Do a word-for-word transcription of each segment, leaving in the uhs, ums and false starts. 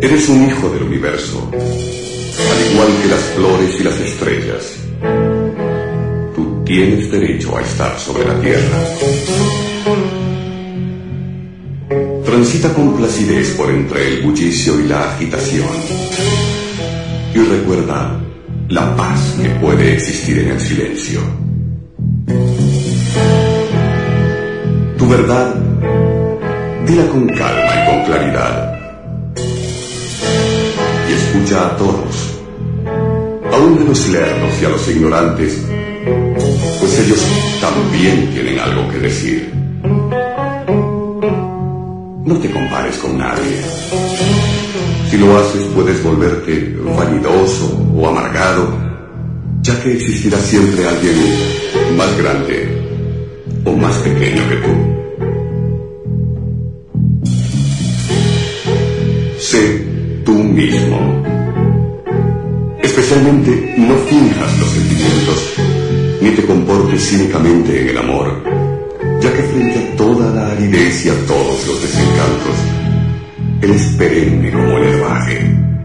Eres un hijo del universo, al igual que las flores y las estrellas. Tú tienes derecho a estar sobre la tierra. Transita con placidez por entre el bullicio y la agitación. Y recuerda la paz que puede existir en el silencio. Tu verdad, dila con calma y con claridad. Y escucha a todos, aún a los lerdos y a los ignorantes, pues ellos también tienen algo que decir. No te compares con nadie. Si lo haces, puedes volverte vanidoso o amargado, ya que existirá siempre alguien más grande o más pequeño que tú. Sé tú mismo. Especialmente, no finjas los sentimientos, ni te comportes cínicamente en el amor, ya que frente a toda la aridez y a todos los desencantos, eres perenne como el herbaje.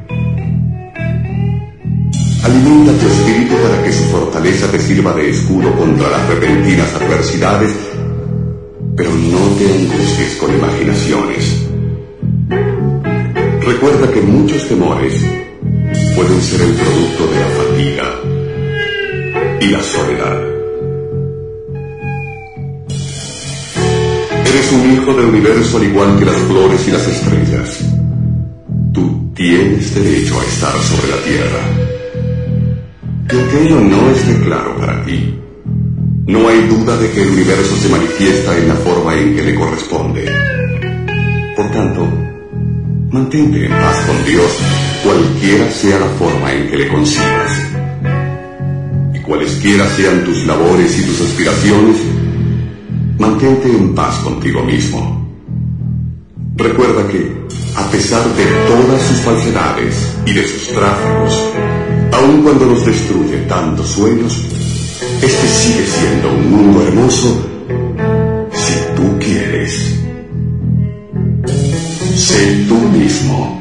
Alimenta tu espíritu para que su fortaleza te sirva de escudo contra las repentinas adversidades, pero no te angusties con imaginaciones. Recuerda que muchos temores pueden ser el producto de la fatiga y la soledad. Eres un hijo del universo al igual que las flores y las estrellas. Tú tienes derecho a estar sobre la tierra. Y aunque ello no esté claro para ti, no hay duda de que el universo se manifiesta en la forma en que le corresponde. Por tanto, mantente en paz con Dios, cualquiera sea la forma en que le consigas. Y cualesquiera sean tus labores y tus aspiraciones, mantente en paz contigo mismo. Recuerda que, a pesar de todas sus falsedades y de sus tráficos, aun cuando nos destruye tantos sueños, este sigue siendo un mundo hermoso si tú quieres. Sé tú mismo.